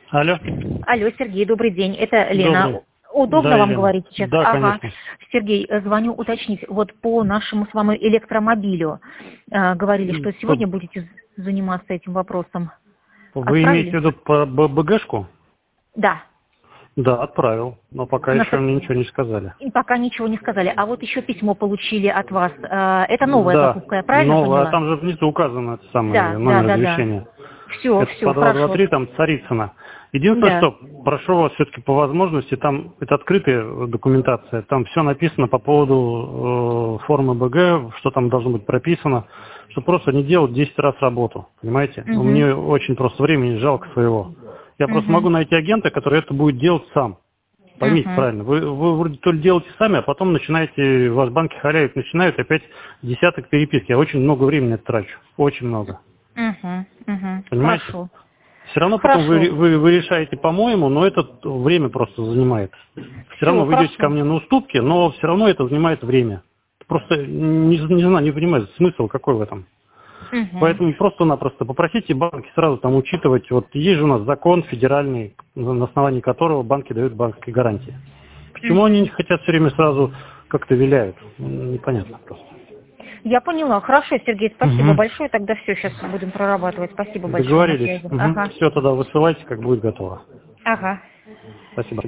Алло. Алло, Сергей, добрый день. Это Лена. Добрый. Удобно Да, вам Елена. говорить сейчас? Да, Ага. конечно. Сергей, звоню уточнить. Вот по нашему с вами электромобилю говорили, что сегодня будете заниматься этим вопросом. Вы имеете в Отправили? виду по БГшку? Да. Да, отправил, но пока На еще со- мне ничего не сказали. И пока ничего не сказали. А вот еще письмо получили от вас. Это новая Да, закупка, я правильно новое, а поняла? там же внизу указан этот Да, самый да, номер да, да. извещения. Все, Это все, по хорошо. 223, там Царицына. Единственное, Да. что прошу вас все-таки по возможности, там это открытая документация, там все написано по поводу формы БГ, что там должно быть прописано, что просто не делать 10 раз работу, понимаете? Но Угу. мне очень просто времени жалко своего. Я просто Угу. могу найти агента, который это будет делать сам. Поймите Угу. правильно, вы вроде то ли делаете сами, а потом начинаете, вас банки халявят, начинают опять десяток переписки. Я очень много времени трачу, очень много. Угу. Угу. Понимаете? Хорошо. Все равно потом Хорошо. вы решаете по-моему, но это время просто занимает. Все Все, равно вы идете ко хорошо. мне на уступки, но все равно это занимает время. Просто не знаю, не понимаю, смысл какой в этом. Угу. Поэтому просто-напросто попросите банки сразу там учитывать. Вот есть же у нас закон федеральный, на основании которого банки дают банковские гарантии. Почему они не хотят все время сразу как-то виляют? Непонятно просто. Я поняла. Хорошо, Сергей, спасибо Угу. большое. Тогда все, сейчас будем прорабатывать. Спасибо большое на Договорились. связи. Угу. Ага. Все, тогда высылайте, как будет готово. Ага. Спасибо.